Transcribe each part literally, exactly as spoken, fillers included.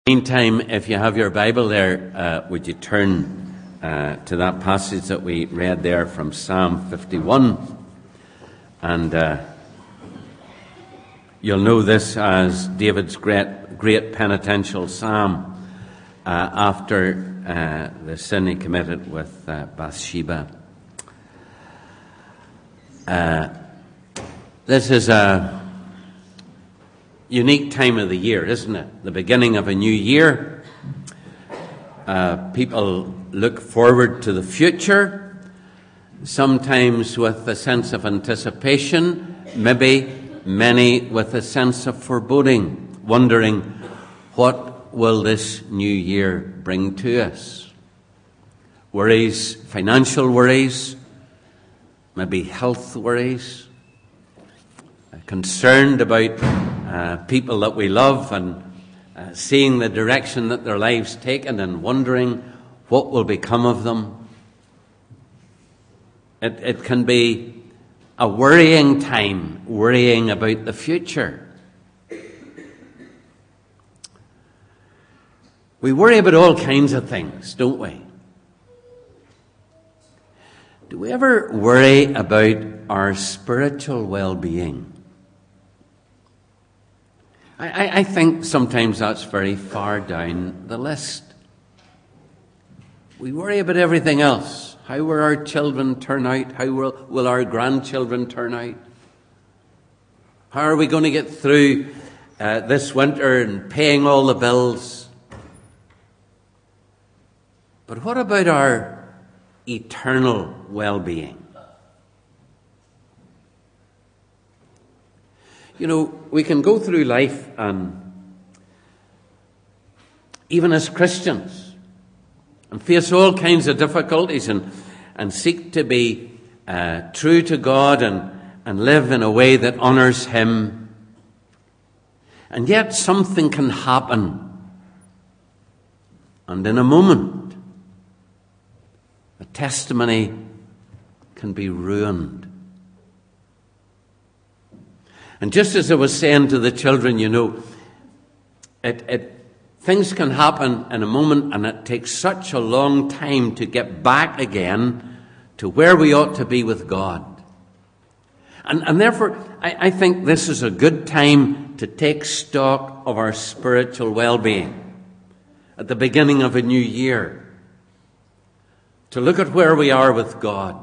Meantime, if you have your Bible there, uh, would you turn uh, to that passage that we read there from Psalm fifty-one? And uh, you'll know this as David's great, great penitential psalm uh, after uh, the sin he committed with uh, Bathsheba. Uh, this is a unique time of the year, isn't it? The beginning of a new year. Uh, people look forward to the future, sometimes with a sense of anticipation, maybe many with a sense of foreboding, wondering what will this new year bring to us. Worries, financial worries, maybe health worries, concerned about Uh, people that we love and uh, seeing the direction that their lives taken and wondering what will become of them. It, it can be a worrying time, worrying about the future. We worry about all kinds of things, don't we? Do we ever worry about our spiritual well-being? I, I think sometimes that's very far down the list. We worry about everything else. How will our children turn out? How will, will our grandchildren turn out? How are we going to get through uh, this winter and paying all the bills? But what about our eternal well-being? You know, we can go through life and even as Christians and face all kinds of difficulties and, and seek to be uh, true to God and, and live in a way that honours Him. And yet something can happen. And in a moment, a testimony can be ruined. And just as I was saying to the children, you know, it, it, things can happen in a moment and it takes such a long time to get back again to where we ought to be with God. And, and therefore, I, I think this is a good time to take stock of our spiritual well-being at the beginning of a new year. To look at where we are with God.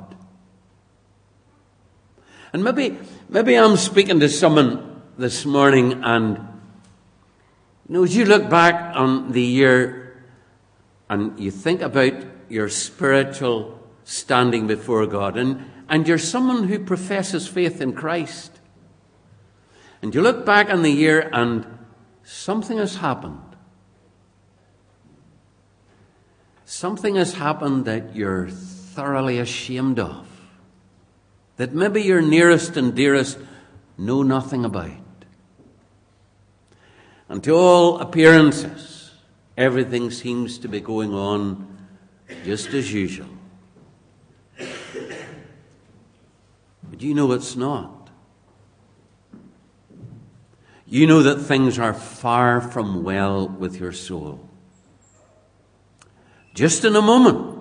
And maybe maybe I'm speaking to someone this morning and, you know, as you look back on the year and you think about your spiritual standing before God and, and you're someone who professes faith in Christ. And you look back on the year and something has happened. Something has happened that you're thoroughly ashamed of. That maybe your nearest and dearest know nothing about. And to all appearances, everything seems to be going on just as usual. But you know it's not. You know that things are far from well with your soul. Just in a moment,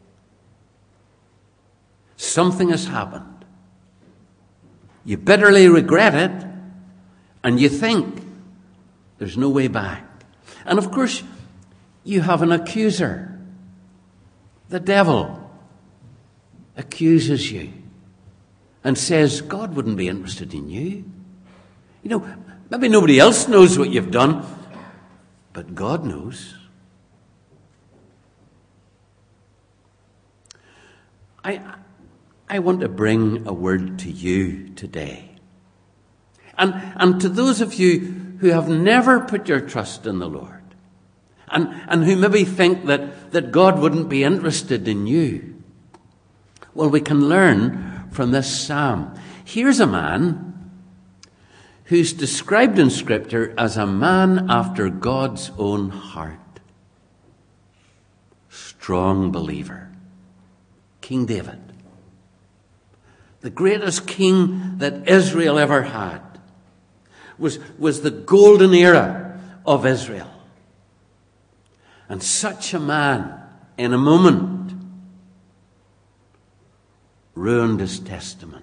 something has happened. You bitterly regret it, and you think there's no way back. And of course, you have an accuser. The devil accuses you and says, God wouldn't be interested in you. You know, maybe nobody else knows what you've done, but God knows. I... I want to bring a word to you today. And, and to those of you who have never put your trust in the Lord, and, and who maybe think that, that God wouldn't be interested in you, well, we can learn from this psalm. Here's a man who's described in Scripture as a man after God's own heart. Strong believer. King David. The greatest king that Israel ever had was, was the golden era of Israel. And such a man, in a moment, ruined his testimony.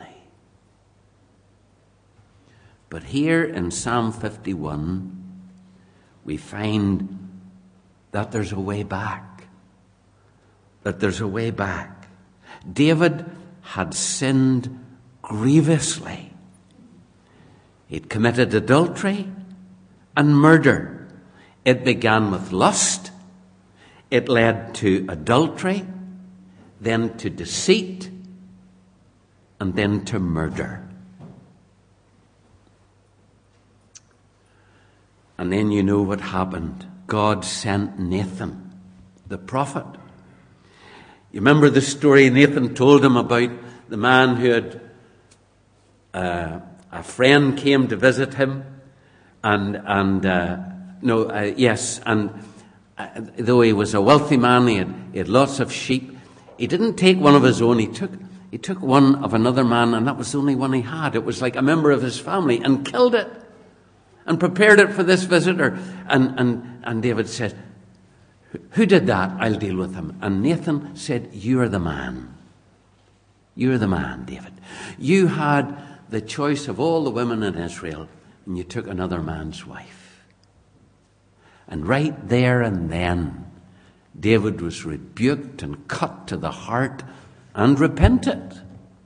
But here in Psalm fifty-one, we find that there's a way back. That there's a way back. David had sinned grievously. He'd committed adultery and murder. It began with lust. It led to adultery, then to deceit, and then to murder. And then you know what happened. God sent Nathan, the prophet. You remember the story Nathan told him about the man who had, uh, a friend came to visit him, and, and, uh, no, uh, yes, and uh, though he was a wealthy man, he had, he had lots of sheep, he didn't take one of his own, he took, he took one of another man, and that was the only one he had. It was like a member of his family, and killed it, and prepared it for this visitor. And, and, and David said, who did that? I'll deal with him. And Nathan said, you're the man. You're the man, David. You had the choice of all the women in Israel, and you took another man's wife. And right there and then, David was rebuked and cut to the heart and repented.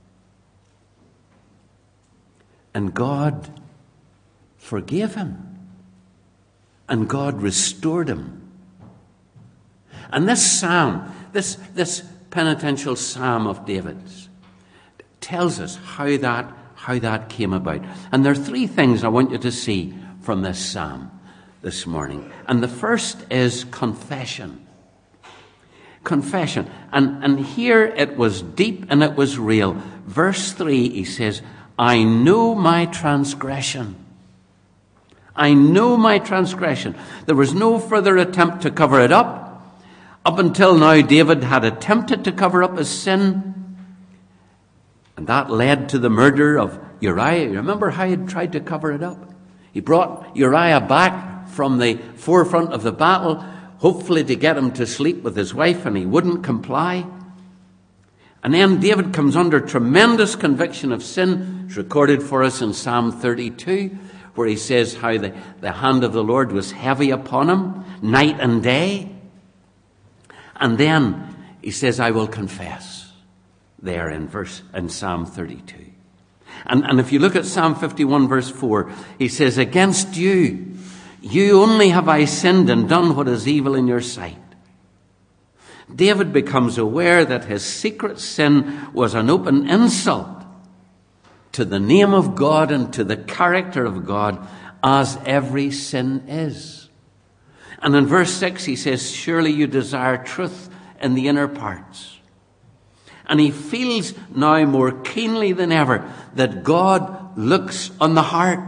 And God forgave him. And God restored him. And this psalm, this, this penitential psalm of David's, tells us how that, how that came about. And there are three things I want you to see from this psalm this morning. And the first is confession. Confession. And, and here it was deep and it was real. Verse three, he says, I know my transgression. I know my transgression. There was no further attempt to cover it up. Up until now, David had attempted to cover up his sin. And that led to the murder of Uriah. You remember how he had tried to cover it up? He brought Uriah back from the forefront of the battle, hopefully to get him to sleep with his wife, and he wouldn't comply. And then David comes under tremendous conviction of sin. It's recorded for us in Psalm thirty-two, where he says how the, the hand of the Lord was heavy upon him, night and day. And then he says, I will confess, there in verse in Psalm thirty-two. And, and if you look at Psalm fifty-one, verse four, he says, against you, you only have I sinned and done what is evil in your sight. David becomes aware that his secret sin was an open insult to the name of God and to the character of God, as every sin is. And in verse six he says, surely you desire truth in the inner parts. And he feels now more keenly than ever that God looks on the heart.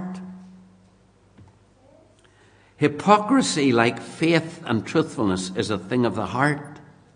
Hypocrisy, like faith and truthfulness, is a thing of the heart.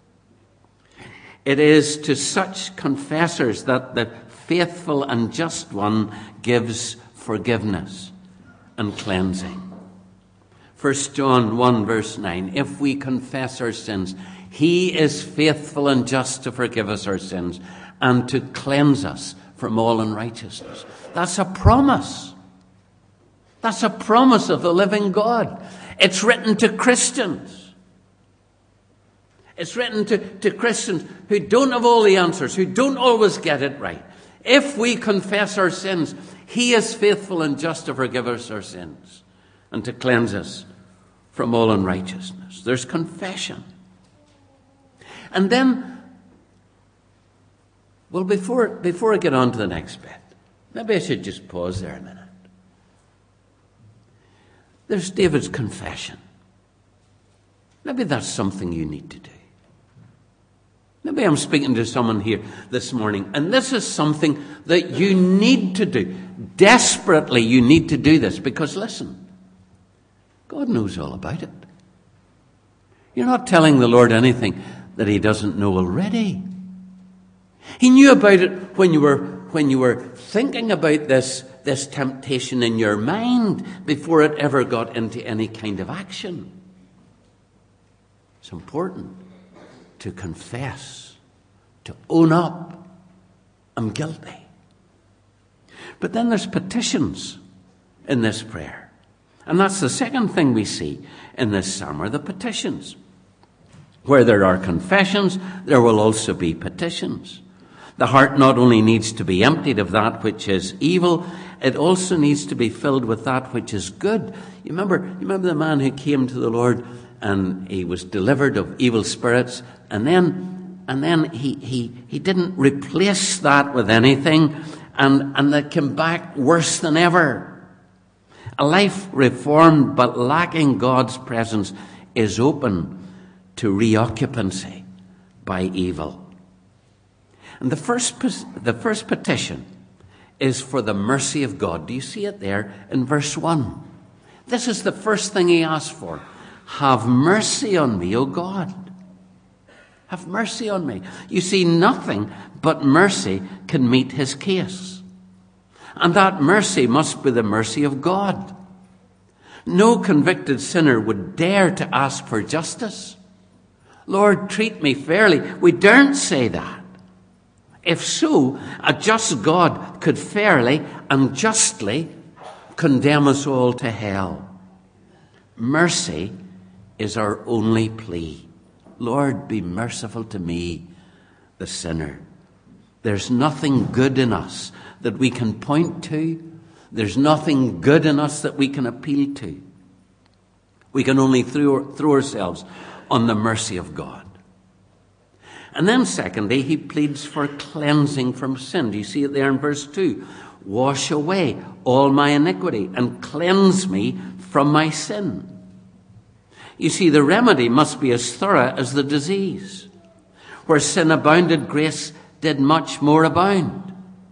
It is to such confessors that the faithful and just one gives forgiveness and cleansing. First John one, verse nine, if we confess our sins, he is faithful and just to forgive us our sins and to cleanse us from all unrighteousness. That's a promise. That's a promise of the living God. It's written to Christians. It's written to, to Christians who don't have all the answers, who don't always get it right. If we confess our sins, he is faithful and just to forgive us our sins and to cleanse us from all unrighteousness. There's confession. And then, well, before, before I get on to the next bit, maybe I should just pause there a minute. There's David's confession. Maybe that's something you need to do. Maybe I'm speaking to someone here this morning, and this is something that you need to do. Desperately, you need to do this, because listen, God knows all about it. You're not telling the Lord anything that he doesn't know already. He knew about it when you were when you were thinking about this, this temptation in your mind before it ever got into any kind of action. It's important to confess, to own up, I'm guilty. But then there's petitions in this prayer. And that's the second thing we see in this psalm, are the petitions. Where there are confessions, there will also be petitions. The heart not only needs to be emptied of that which is evil, it also needs to be filled with that which is good. You remember, you remember the man who came to the Lord and he was delivered of evil spirits, and then and then he he, he didn't replace that with anything, and, and they came back worse than ever. A life reformed but lacking God's presence is open to reoccupancy by evil. And the first, the first petition is for the mercy of God. Do you see it there in verse one? This is the first thing he asks for. Have mercy on me, O God. Have mercy on me. You see, nothing but mercy can meet his case. And that mercy must be the mercy of God. No convicted sinner would dare to ask for justice. Lord, treat me fairly. We daren't say that. If so, a just God could fairly and justly condemn us all to hell. Mercy is our only plea. Lord, be merciful to me, the sinner. There's nothing good in us that we can point to. There's nothing good in us that we can appeal to. We can only throw, throw ourselves on the mercy of God. And then secondly, he pleads for cleansing from sin. Do you see it there in verse two? Wash away all my iniquity and cleanse me from my sin. You see, the remedy must be as thorough as the disease. Where sin abounded, grace did much more abound.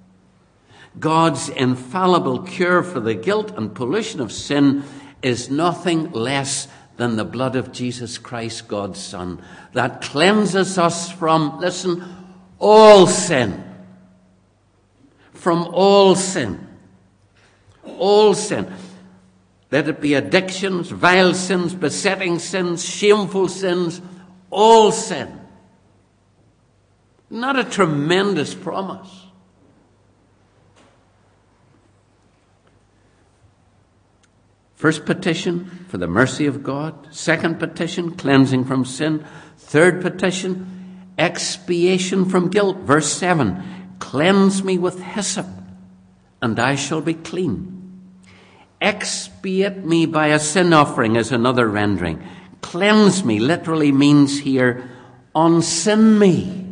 God's infallible cure for the guilt and pollution of sin is nothing less than the blood of Jesus Christ, God's Son, that cleanses us from, listen, all sin. From all sin. All sin. Let it be addictions, vile sins, besetting sins, shameful sins, all sin. Not a tremendous promise. First petition, for the mercy of God. Second petition, cleansing from sin. Third petition, expiation from guilt. Verse seven, cleanse me with hyssop, and I shall be clean. Expiate me by a sin offering is another rendering. Cleanse me literally means here, unsin me.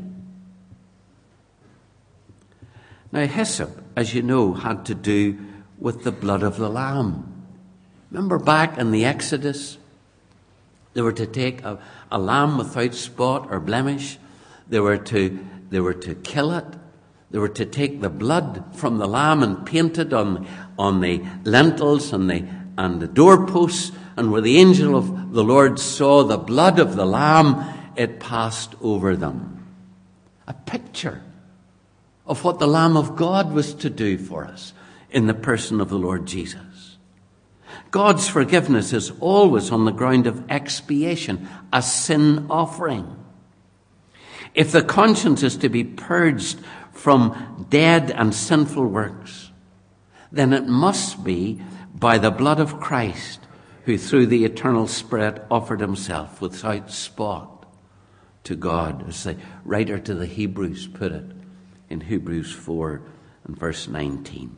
Now, hyssop, as you know, had to do with the blood of the Lamb. Remember back in the Exodus, they were to take a, a lamb without spot or blemish. They were to they were to kill it. They were to take the blood from the lamb and paint it on on the lintels and the and the doorposts. And where the angel of the Lord saw the blood of the lamb, it passed over them. A picture of what the Lamb of God was to do for us in the person of the Lord Jesus. God's forgiveness is always on the ground of expiation, a sin offering. If the conscience is to be purged from dead and sinful works, then it must be by the blood of Christ, who through the eternal Spirit offered himself without spot to God, as the writer to the Hebrews put it in Hebrews four and verse nineteen.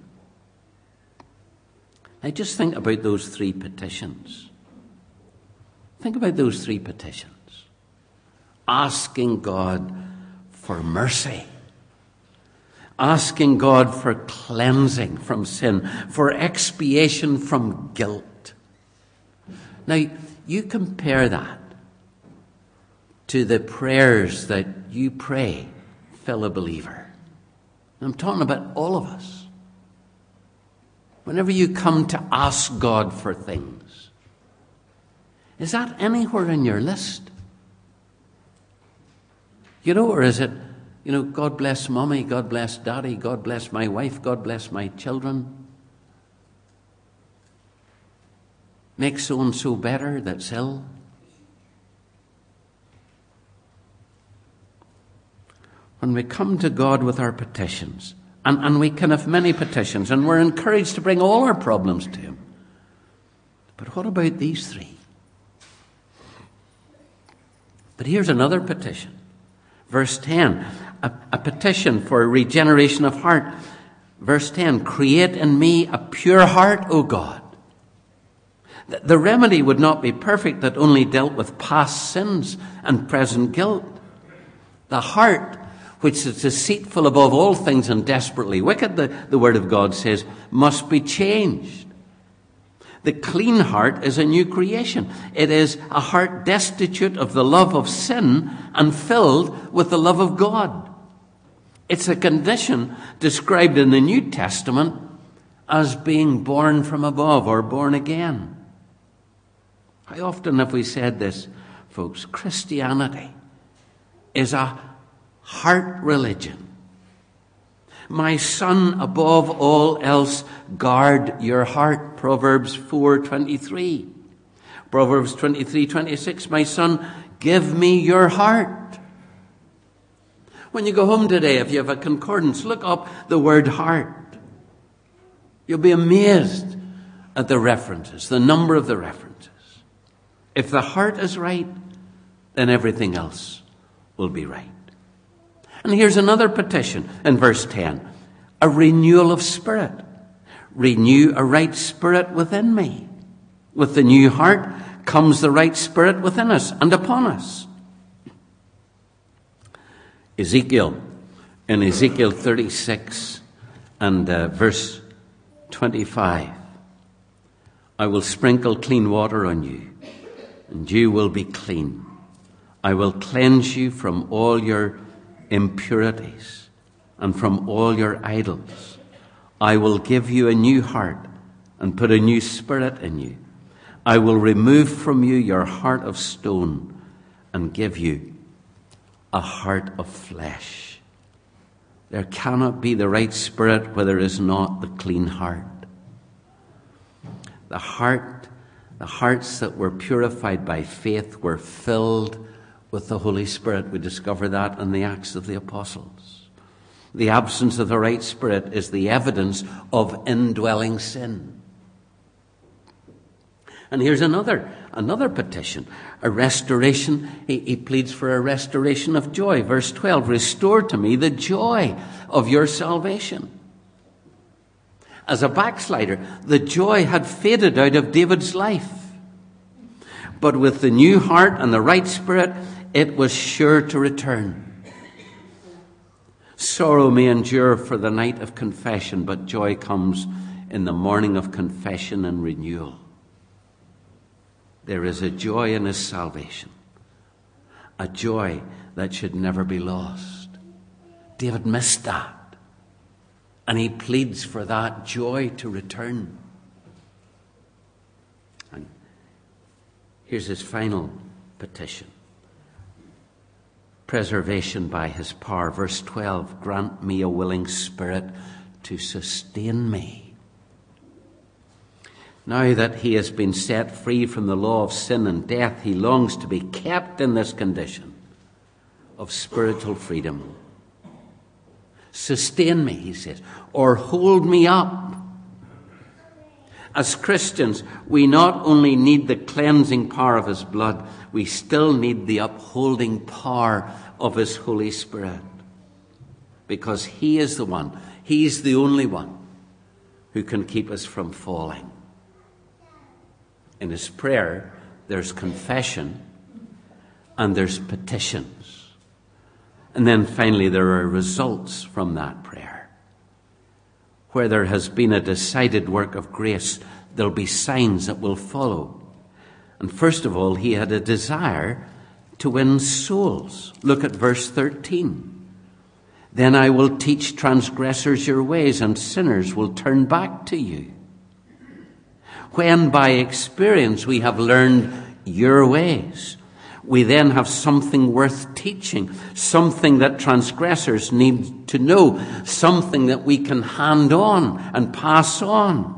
Now just think about those three petitions. Think about those three petitions. Asking God for mercy. Asking God for cleansing from sin, for expiation from guilt. Now, you compare that to the prayers that you pray, fellow believer. I'm talking about all of us. Whenever you come to ask God for things, is that anywhere in your list? You know, or is it, you know, God bless mommy, God bless daddy, God bless my wife, God bless my children. Make so-and-so better that's ill. when we come to God with our petitions, and, and we can have many petitions, and we're encouraged to bring all our problems to him. But what about these three? But here's another petition. Verse ten, a, a petition for a regeneration of heart. Verse ten, create in me a pure heart, O God. The, the remedy would not be perfect that only dealt with past sins and present guilt. The heart, which is deceitful above all things and desperately wicked, the, the Word of God says, must be changed. The clean heart is a new creation. It is a heart destitute of the love of sin and filled with the love of God. It's a condition described in the New Testament as being born from above or born again. How often have we said this, folks? Christianity is a heart religion. My son, above all else, guard your heart. Proverbs four twenty-three. Proverbs twenty-three twenty-six. My son, give me your heart. When you go home today, if you have a concordance, look up the word heart. You'll be amazed at the references, the number of the references. If the heart is right, then everything else will be right. And here's another petition in verse ten. A renewal of spirit. Renew a right spirit within me. With the new heart comes the right spirit within us and upon us. Ezekiel, in Ezekiel thirty-six and uh, verse twenty-five. I will sprinkle clean water on you, and you will be clean. I will cleanse you from all your impurities and from all your idols. I will give you a new heart and put a new spirit in you. I will remove from you your heart of stone and give you a heart of flesh. There cannot be the right spirit where there is not the clean heart. The heart, the hearts that were purified by faith were filled with the Holy Spirit. We discover that in the Acts of the Apostles. The absence of the right spirit is the evidence of indwelling sin. And here's another, another petition, a restoration. He, he pleads for a restoration of joy. Verse twelve, restore to me the joy of your salvation. As a backslider, the joy had faded out of David's life. But with the new heart and the right spirit, it was sure to return. Sorrow may endure for the night of confession, but joy comes in the morning of confession and renewal. There is a joy in his salvation, a joy that should never be lost. David missed that, and he pleads for that joy to return. And here's his final petition. Preservation by his power. Verse twelve, grant me a willing spirit to sustain me. Now that he has been set free from the law of sin and death, he longs to be kept in this condition of spiritual freedom. Sustain me, he says, or hold me up. As Christians, we not only need the cleansing power of his blood, we still need the upholding power of his Holy Spirit. Because he is the one, he's the only one who can keep us from falling. In his prayer, there's confession and there's petitions. And then finally, there are results from that prayer. Where there has been a decided work of grace, there'll be signs that will follow. And first of all, he had a desire to win souls. Look at verse thirteen. Then I will teach transgressors your ways, and sinners will turn back to you. When by experience we have learned your ways, we then have something worth teaching, something that transgressors need to know, something that we can hand on and pass on.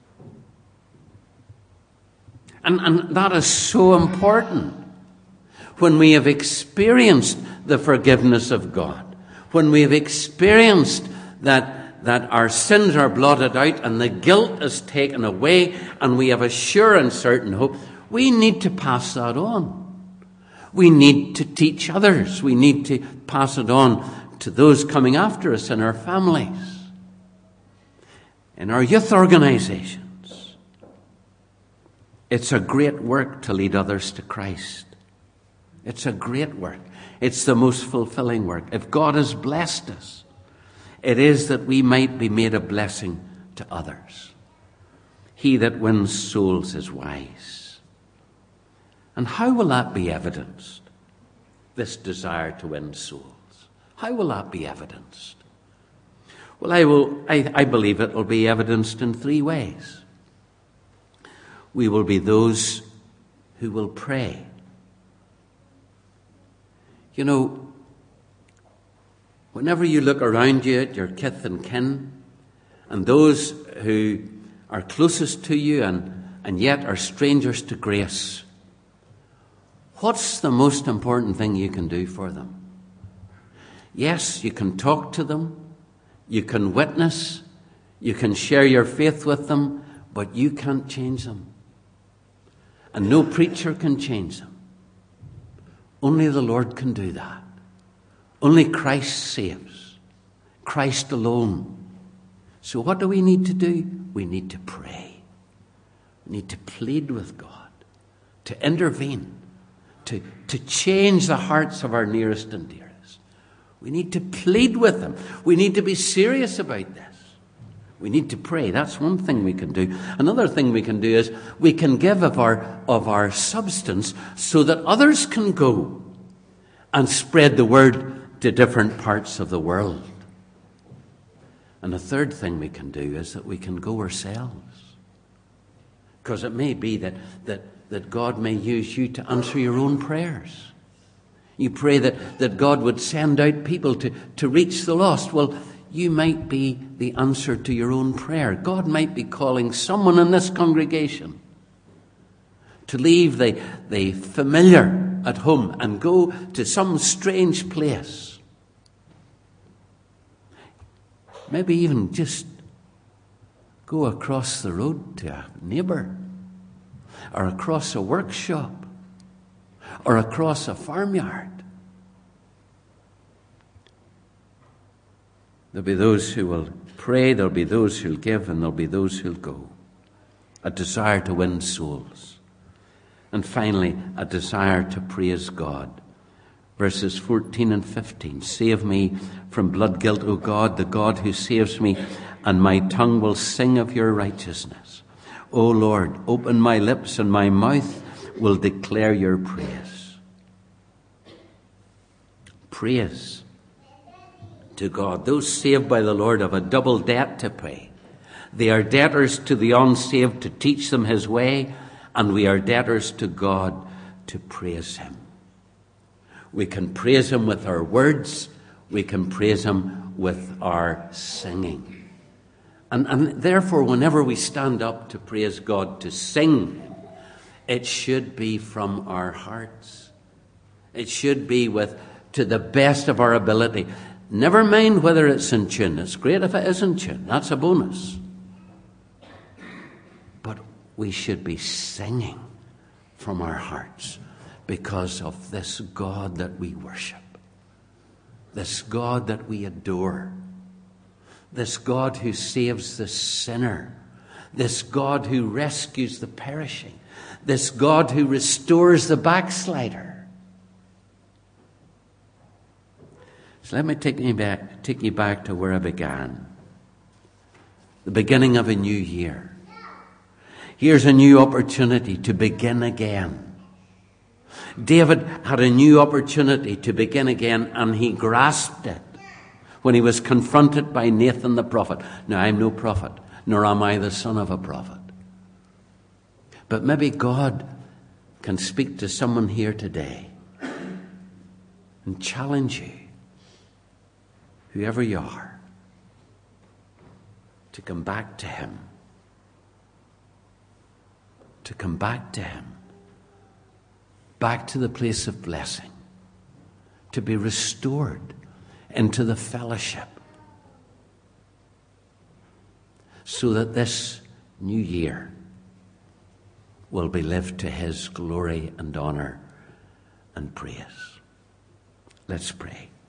And, and that is so important. when we have experienced the forgiveness of God, when we have experienced that, that our sins are blotted out and the guilt is taken away and we have a sure and certain hope, we need to pass that on. We need to teach others. We need to pass it on to those coming after us in our families, in our youth organizations. It's a great work to lead others to Christ. It's a great work. It's the most fulfilling work. If God has blessed us, it is that we might be made a blessing to others. He that wins souls is wise. And how will that be evidenced, this desire to win souls? How will that be evidenced? Well, I will. I, I believe it will be evidenced in three ways. We will be those who will pray. You know, whenever you look around you at your kith and kin, and those who are closest to you and, and yet are strangers to grace, what's the most important thing you can do for them? Yes, you can talk to them, you can witness, you can share your faith with them, but you can't change them. And no preacher can change them. Only the Lord can do that. Only Christ saves. Christ alone. So what do we need to do? We need to pray. We need to plead with God, to intervene, to, to change the hearts of our nearest and dearest. We need to plead with them. We need to be serious about this. We need to pray. That's one thing we can do. Another thing we can do is we can give of our, of our substance so that others can go and spread the word to different parts of the world. And the third thing we can do is that we can go ourselves. Because it may be that, that, that God may use you to answer your own prayers. You pray that, that God would send out people to, to reach the lost. Well, you might be the answer to your own prayer. God might be calling someone in this congregation to leave the, the familiar at home and go to some strange place. Maybe even just go across the road to a neighbour, or across a workshop, or across a farmyard. There'll be those who will pray, there'll be those who'll give, and there'll be those who'll go. A desire to win souls. And finally, a desire to praise God. Verses fourteen and fifteen. Save me from blood guilt, O God, the God who saves me, and my tongue will sing of your righteousness. O Lord, open my lips, and my mouth will declare your praise. Praise to God. Those saved by the Lord have a double debt to pay. They are debtors to the unsaved to teach them his way, and we are debtors to God to praise him. We can praise him with our words. We can praise him with our singing. And, and therefore, whenever we stand up to praise God, to sing him, it should be from our hearts. It should be with, to the best of our ability. Never mind whether it's in tune. It's great if it is in tune. That's a bonus. But we should be singing from our hearts because of this God that we worship. This God that we adore. This God who saves the sinner. This God who rescues the perishing. This God who restores the backslider. So let me take you back, take you back to where I began. The beginning of a new year. Here's a new opportunity to begin again. David had a new opportunity to begin again, and he grasped it when he was confronted by Nathan the prophet. Now, I'm no prophet, nor am I the son of a prophet. But maybe God can speak to someone here today and challenge you, whoever you are, to come back to him. To come back to him. back to the place of blessing, to be restored into the fellowship, so that this new year will be lived to his glory and honor and praise. Let's pray.